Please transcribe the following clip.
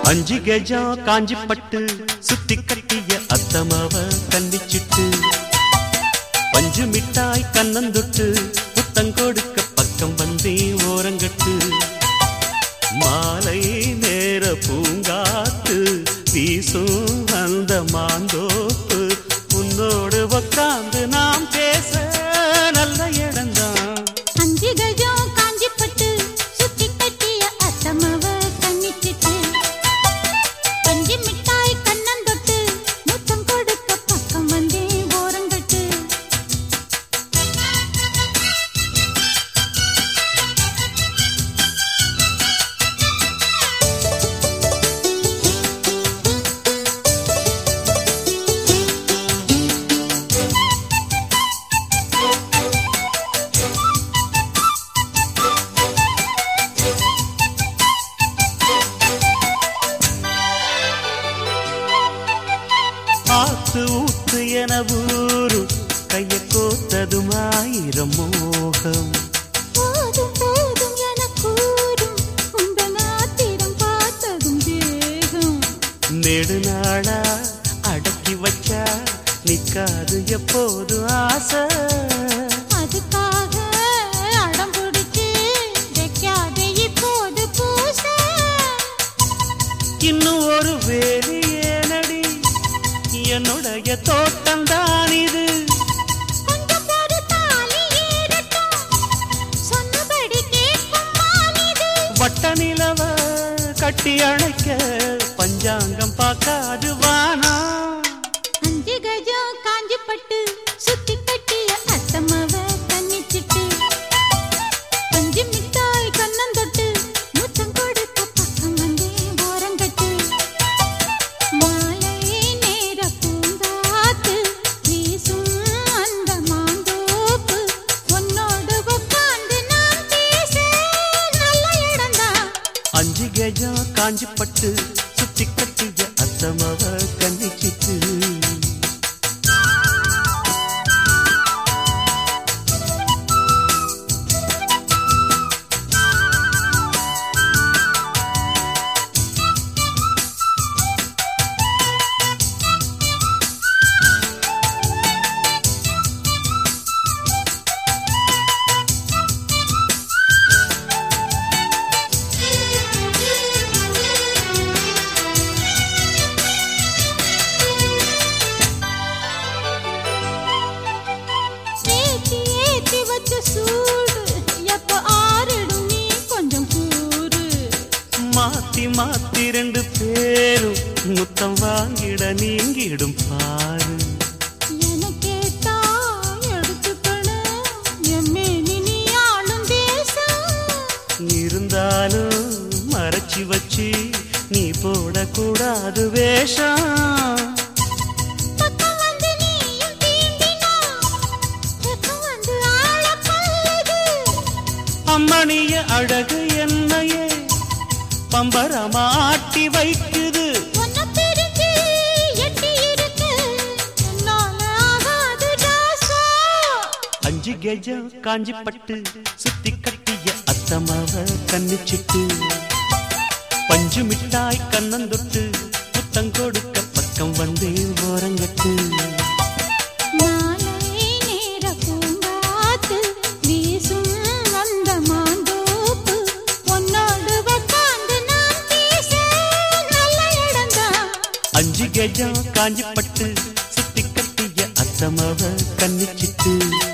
அஞ்சு கஜம் காஞ்சி பட்டு சுத்தி கட்டிய அத்தமாவ கன்னிச்சிட்டு பஞ்சு மிட்டாய் கண்ணந்தொட்டு புத்தங்கொடுக்க பக்கம் வந்தே ஓரங்கட்டு மாலை நேர பூங்காத்து வீசும் அந்த மாந்தோப்பு உன்னோடு உக்காந்து நாம் பேச நல்ல இடம்தான். அஞ்சு கஜம் காஞ்சி பட்டு சுத்தி கட்டிய அத்தமாவ கன்னிச்சிட்டு பஞ்சு மிட்டாய் கண்ணந்தொட்டு முத்தம் கொடுக்க பக்கம் வந்தே ஓரங்கட்டு ஆத்து ஊத்து என ஊரு கைய கோத்ததும் ஆயிரம் மோகம் போதும் போதும் என கூறும் உங்கள் ஆத்திரம் பார்த்ததும் தேகம் நெடுநாளா அடக்கி வச்சா நிக்காது எப்போது ஆசை அதுக்காக அடம் பிடிச்சு வைக்காதே இப்போது பூச இன்னும் ஒரு வேலி ஏனடி என்னுடைய தோட்டம்தான் இது கொஞ்சம் ஒரு தாலி ஏறட்டும் சொன்னபடி கேட்கும் மானிது வட்ட நிலவ கட்டி அணைக்க பஞ்சாங்கம் பார்க்காது வானா. அஞ்சு கஜம் காஞ்சி பட்டு சுத்தி கட்டிய அத்தமாவ கன்னிச்சிட்டு பஞ்சு மிட்டாய் கண்ணந்தொட்டு முத்தம் கொடுக்க பக்கம் வந்தே ஓரங்கட்டு மாலை நேர பூங்காத்து வீசும் அந்த மாந்தோப்பு உன்னோடு உட்கார்ந்து நாம் பேச நல்ல இடம்தான். அஞ்சு கஜம் காஞ்சி பட்டு சுத்தி கட்டிய அத்தமாவ கன்னிச்சிட்டு ஏத்தி ஏத்தி வச்ச சூடு எப்ப ஆறிடும் நீ கொஞ்சம் கூறு மாத்தி மாத்தி ரெண்டு பேரும் முத்தம் வாங்கிட நீங்கிடும் பாரு எனக்கேத்தா எடுத்துக்கணும் எம்மேனி நீ ஆளும் தேசம் இருந்தாலும் மறைச்சி வச்சு நீ போடக்கூடாது வேஷம் பக்கம் வந்து நீயும் தீண்டினா பக்கம் வந்து ஆளப் பல்லுது அம்மணிய அழகு என்னையே பம்பரமாட்டி வைக்குது உன்னை பிரிஞ்சு எட்டி இருக்கு என்னால ஆகாது தாசா. அஞ்சு கஜம் காஞ்சி பட்டு சுத்தி கட்டிய அத்தமாவ கன்னிச்சிட்டு பஞ்சு மிட்டாய் கண்ணந்தொட்டு புத்தங்கொடுக்க பக்கம் வந்தே ஓரங்கட்டு மாலை நேர பூங்காத்து வீசும் அந்த மாந்தோப்பு உன்னோடு உட்கார்ந்து நாம் பேச நல்ல இடம்தான். அஞ்சு கஜம் காஞ்சி பட்டு சுத்தி கட்டிய அத்தமாவ கன்னிச்சிட்டு